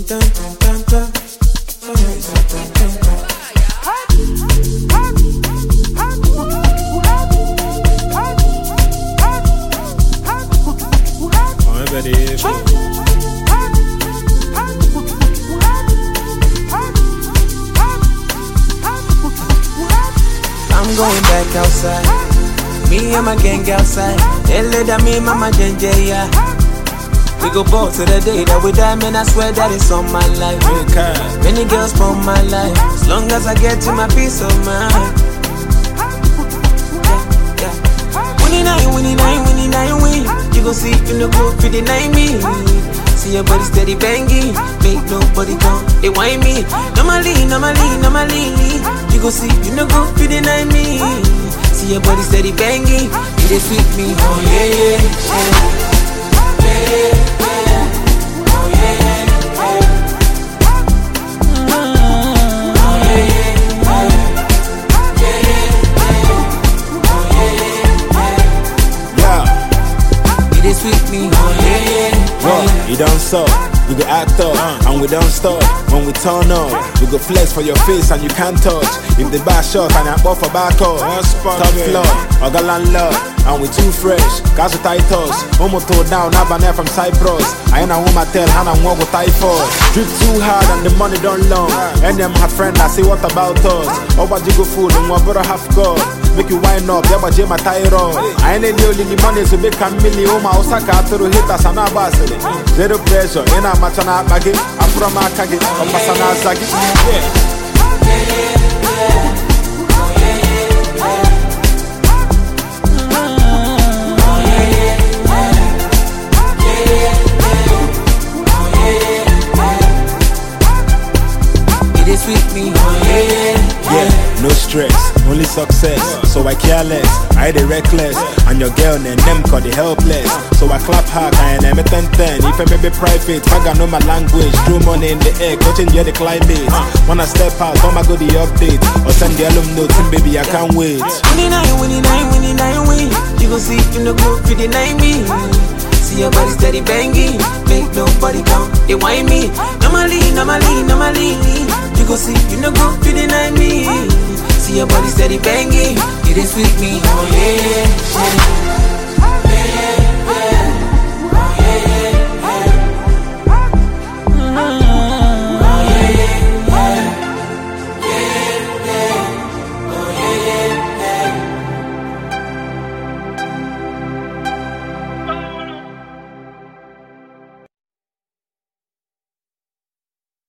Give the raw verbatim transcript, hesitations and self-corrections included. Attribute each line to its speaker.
Speaker 1: dun, dun, dun, dun. Oh, yeah, dun, dun, dun, dun. Oh, everybody, I'm going back outside. Me and my gang outside. They let that me, mama, J J, yeah. We go ball to the day that we die, man, I swear that it's on my life. Okay. Many girls for my life, as long as I get to my peace of mind. Yeah, yeah. Winning nine, winning nine, winning nine, win. You go see in the group, you deny me. See your body steady banging, make nobody come, they whine me. Normally, normally, normally. You go see in the group, you deny me. See your body steady banging, it is sweet me, oh yeah, yeah, yeah.
Speaker 2: You don't suck, we go act up, and we don't stop. When we turn up, we go flex for your face and you can't touch. If the bar shot and I buffer back up, top floor, or the landlord, and we too fresh. Cause we tight us, homo toe down, Habanero from Cyprus. I ain't a woman tell, and I'm one with typhoid. Drip too hard and the money don't long. And them my friend, I say what about us? Oh, what you go fool, and one brother half God. Make you wind up, yeah, but my thyroid. I ain't the only money, so make a million. My Osaka to hit us and a basket. Zero pressure, in a matana baggy. I'm from a kagi, I'm a sana zagi.
Speaker 1: It is sweet me, oh yeah, yeah.
Speaker 2: Yeah, no stress, only success. So I careless, I the reckless. And your girl and them call the helpless. So I clap hard and I'm a ten ten. If I may be private, I got know my language. Throw money in the air, coaching the climate. When I step out, I'ma go the update. Or send the alum notes and baby I can't wait.
Speaker 1: Winning nine, winning nine, winning nine, win. You go see in the group, you deny me. See your body steady banging, make nobody come, they whine me. Normally, normally, normally. You go see in the group, you deny me. See your body steady banging, it is sweet me, oh yeah, yeah.